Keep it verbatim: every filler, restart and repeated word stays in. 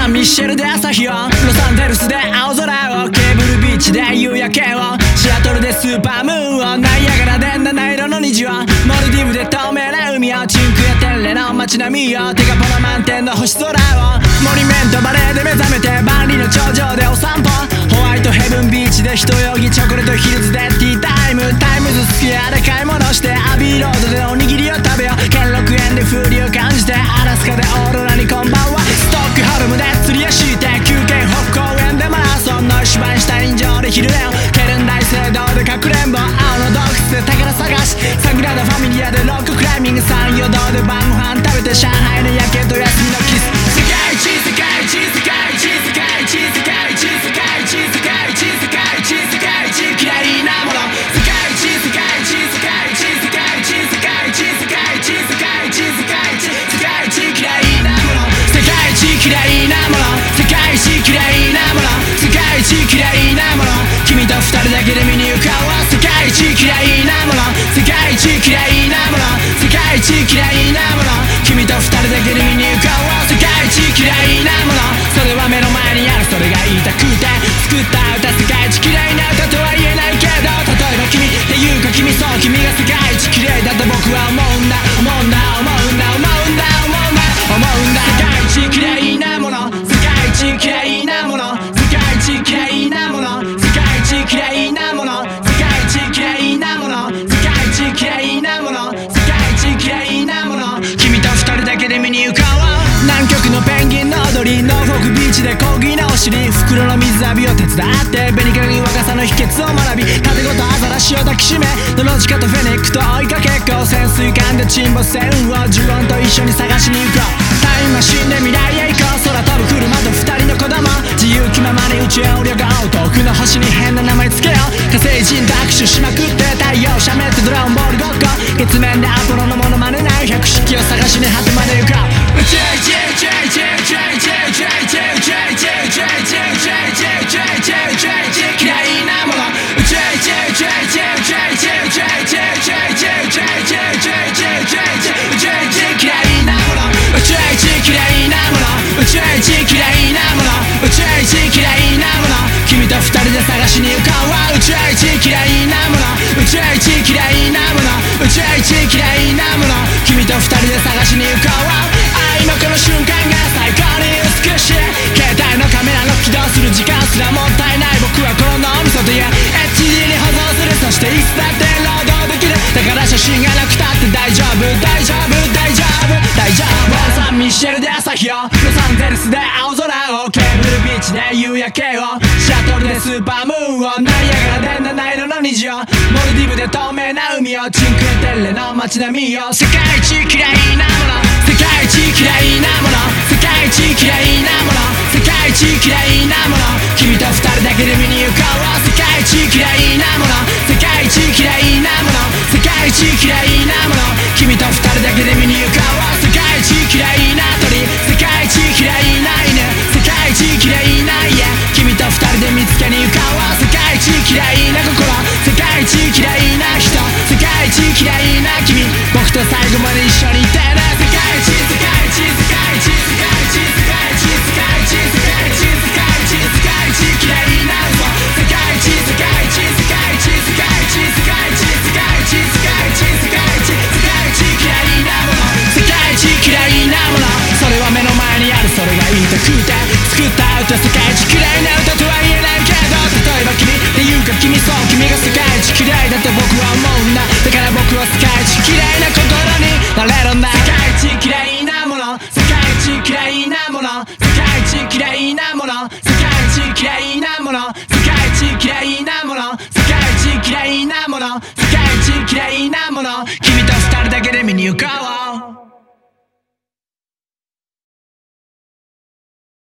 サンミッシェルで朝日を、ロサンゼルスで青空を、ケーブルビーチで夕焼けを、シアトルでスーパームーンを、ナイアガラで七色の虹を、モルディブで透明な海を、チンクやテンレの街並みを、テカポナ満天の星空を、モニュメントバレーで目覚めて万里の頂上でお散歩、ホワイトヘブンビーチで一泳ぎ、チョコレートヒルズでティータイム、タイムズスクエアで買い物して、アビーロードでおにぎりを食べよう、兼六園で風流を感じて、アラスカでオーロラにこんばんは、ストックホルムで釣りをして、休憩北公園でマラソンのシュバインシュタイン城で昼寝を、ケルン大聖堂でかくれんぼ、青の洞窟で宝探し、サグラダ・ファミリアでロッククライミング、三陽堂で晩ご飯食べて、上海の夜景と休みのキス、世界一世界一世界一世界一世界一世界一世界一世界一世界一嫌いなもの、世界一世界一世界一世界一世界一世界一世界一世界一世界一嫌いなもの、世界一嫌いなもの、世界一嫌いなもの、世界一嫌いなもの、君と二人だけで見に行こう、世界一嫌いなもの、世界一嫌いなもの、世界一嫌いなもの、君と二人だけで見に行こう、世界一嫌いなもの、それは目の前にある、それが言いたくて作った歌、世界一嫌いな歌とは言えないけど、例えば君っていうか君、そう君が世界一綺麗だと僕は思うんだ思うんだ思うんだ思うんだ思うんだ思うんだ、世界一嫌いなもの、世界一嫌いなもの、世界一嫌いなもの、世界一嫌いなもの、世界一嫌いなもの、世界一嫌いなもの、世界一嫌いなもの、君と二人だけで見に行こう、南極のペンギンの踊り、ノーフォークビーチでコーギーのお尻、袋の水浴びを手伝って、紅影若さの秘訣を学び、縦ごとアザラシを抱きしめ、ノロジカとフェネックと追いかけっこ、潜水艦で沈没船をジュゴンと一緒に探しに行こう、タイムマシンで未来へ行こう、空飛ぶ車と二人の子供、自由気ままに宇宙へ旅行、遠くの星に変な名前つけよう、火星人と握手しまくって太陽しゃべってドラゴンボールごっこ、月面でアポロのモノマネない百式を探しに果てまで行こう、宇宙宇宙宇宙宇宙宇宙宇宙宇宙宇宙宇宙宇宙宇宙宇宙宇宙宇宙宇宙宇宙宇宙宇宙嫌いなもの、宇宙宇宙宇宙宇宙宇宙宇宙宇宙宇宙宇宙宇宙宇宙宇宙宇宙宇宙宇宙宇宙宇宙嫌いなもの、宇宙一嫌いなもの、宇宙一嫌いなもの、宇宙一嫌いなもの、君と二人で探しに行こう、宇宙一嫌いなもの、宇宙一嫌いなもの、宇宙一嫌いなもの、君と二人で探しに行こう、今この瞬間が最高に美しい、携帯のカメラの起動する時間すらもったいない、僕はこの脳みそという エイチディー に保存する、そしていつだって労働できる、だから写真がなくたって大丈夫大丈夫大丈夫大丈夫、サンミッシェルで朝日を、ロサンゼルスで青空を、ケーブルビーチで夕焼けを、シアトルでスーパームーンを、ナイアガラで七色の虹を、モルディブで透明な海を、チンクエテンレの街並みを、世界一嫌いなもの、世界一嫌いなもの、世界一嫌いなもの、世界一嫌いなもの、君と二人だけで見に行こう、世界一嫌いなもの、世界一嫌いなもの、世界一嫌いなもの、君と二人だけで見に行こう、世界一嫌いな鳥、世界一嫌いな犬、世界一嫌いな家、君と二人で見つけに行こう、世界一嫌いな心、世界一嫌いな人、世界一嫌いな君、僕と最後まで一緒にいてね、世界一世界一世界一世界一世界一世界一世界一世界一世界一嫌いな嘘、世界一世界一世界一世界一世界一世界一世界一世界一世界一嫌いなもの、世界一嫌いなもの、それは目の前にある、それが言いたくて作った歌、世界一嫌いな歌とは言えないけど、例えば君っていうか君、そう君が世界一嫌いだと僕は思うんだ、だから僕は世界一嫌いな心